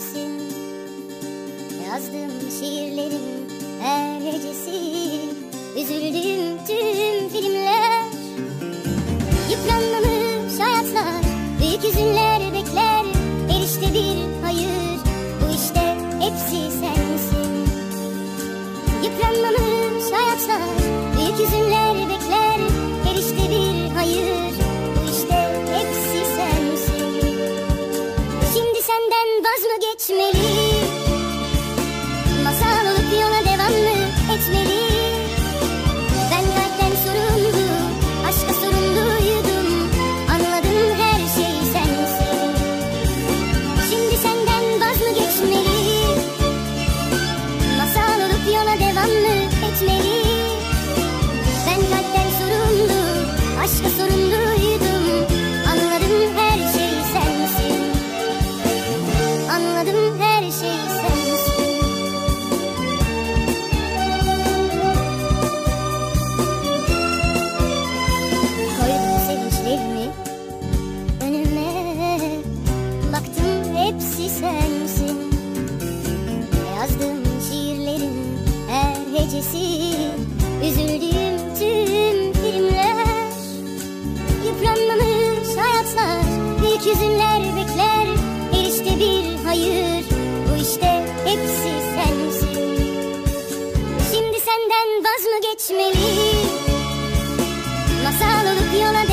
sensin. Yazdığım şiirlerin her hecesi, üzüldüğüm tüm filmler, yıpranmamış hayatlar, büyük hüzünler bekler. Her işte bir hayır, bu işte hepsi sensin. Yıpranmamış hayatlar, büyük hüzünler bekler. Her işte bir hayır, bu işte hepsi sensin. Şimdi senden vaz mı geçmeli? Masal olup yola devam mı etmeli? Ben kalpten sorumlu, aşka sorumluydum. Anladım, her şey sensin. Şimdi senden vaz mı geçmeli? Masal olup yola devam mı etmeli? Ben kalpten sorumlu, aşka sorumluydum. Anladım, her şey sensin. Anladım, her şey sensin. Koydum sevinçlerimi önüme, baktım hepsi sensin. Yazdığım şiirlerin her hecesi, üzüldüğüm tüm filmler, yıpranmamış hayatlar, büyük hüzünler bekler. Her işte bir hayır, bu işte hepsi sensin. Şimdi senden vaz mı geçmeli? Masal olup yola